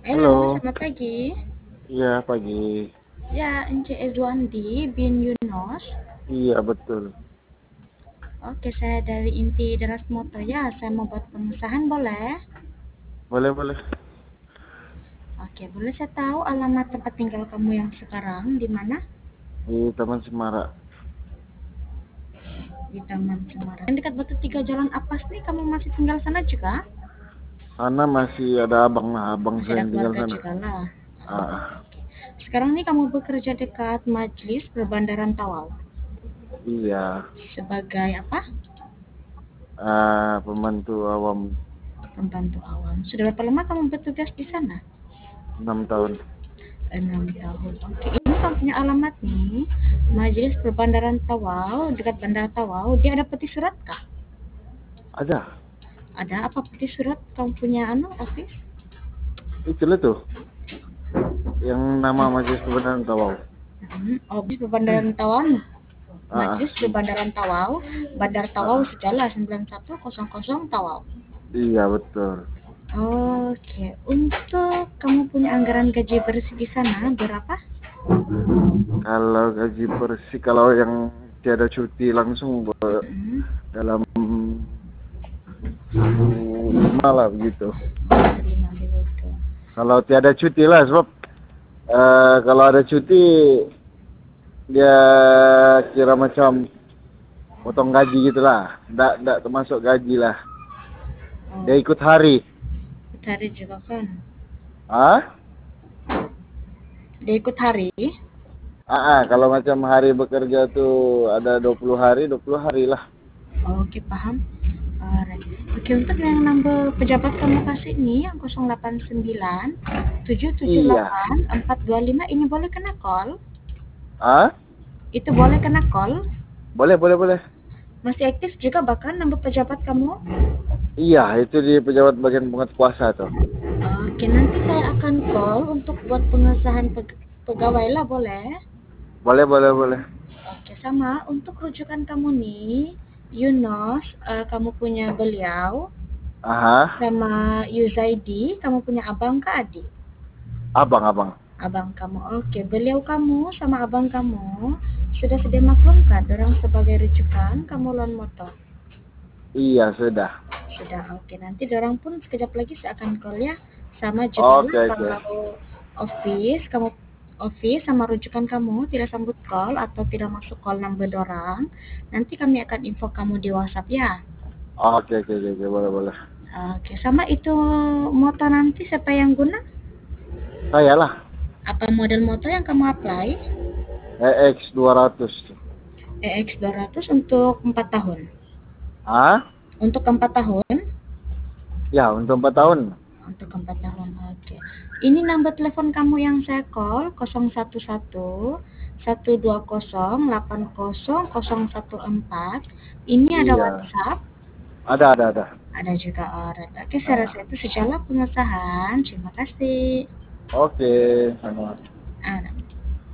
Halo, Halo, selamat pagi. iya pagi. Ya, Ence Ezwandi bin Yunus. Iya betul. Oke, saya dari Inti Deras Moto ya. Saya mau buat pengesahan, boleh? Boleh boleh. Oke, boleh saya tahu alamat tempat tinggal kamu yang sekarang di mana? Di Taman Semara. Di Taman Cemara. Yang dekat Batu Tiga Jalan Apas nih, kamu masih tinggal sana juga? Sana masih ada abang lah, abang Masih saya ada yang tinggal keluarga sana. juga lah. Ah, Oke. Sekarang nih kamu bekerja dekat Majelis Perbandaran Tawau. iya. Sebagai apa? Pembantu awam Pembantu awam. Sudah berapa lama kamu bertugas di sana? 6 tahun. 6 tahun. Oke, ini kamu punya alamat nih. Majelis Perbandaran Tawau, dekat Bandara Tawau. Dia ada peti surat kah? Ada. Ada apa peti surat kamu punya office? Itu lah tuh, yang nama Majelis Kebenaran Tawau. Office Perbandaran Tawau. Majelis Sim- Perbandaran Tawau, Bandar Tawau ah. Segala 9100 Tawau. Iya betul. Oke, untuk kamu punya anggaran gaji bersih di sana berapa? Kalau gaji bersih, kalau yang tiada cuti langsung Hmm, dalam 1,5 lah begitu. terima begitu. Kalau tiada cuti lah, sebab kalau ada cuti dia kira macam potong gaji gitulah. Nggak termasuk gaji lah. Oh, Dia ikut hari. hari juga kan? Ah? Dia ikut hari? Kalau macam hari bekerja tuh ada 20 hari, 20 hari lah. Oke, paham. Alright. Oke, untuk yang nomor pejabat kamu kasih nih yang 089 Iya. 778 425 ini boleh kena call? Ah? Itu boleh kena call? Boleh, boleh, boleh. Masih aktif juga bahkan nomor pejabat kamu? Iya, itu di pejabat bagian penguasa tuh. Oke, nanti saya akan call untuk buat pengesahan pegawai lah, boleh? Boleh, boleh, boleh. Oke, sama untuk rujukan kamu nih, Yunus, kamu punya beliau, Aha. sama Yuzaidi, kamu punya abang ke adik? Abang, abang. Abang kamu. Oke, beliau kamu sama abang kamu sudah sedia maklum kan orang sebagai rujukan kamu loan motor? Iya, sudah. Sudah. Oke, nanti orang pun sekejap lagi saya akan call ya. Sama juga Oke, oke. kalau office kamu, office sama rujukan kamu tidak sambut call atau tidak masuk call number dorang, nanti kami akan info kamu di WhatsApp ya. Oke, oke, oke, oke, boleh, boleh. Oke, sama itu motor nanti siapa yang guna? Saya lah. Apa model motor yang kamu apply? EX 200. EX 200 untuk 4 tahun. Ah? Untuk 4 tahun? Ya, untuk 4 tahun. Untuk 4 tahun. Oke. Ini nomor telepon kamu yang saya call 011 120 80 014. Ini ada Iya. WhatsApp? Ada. Ada juga orang. Oke, saya rasa Ah. itu sejalan pengesahan. Terima kasih. Oke, sama. Ah,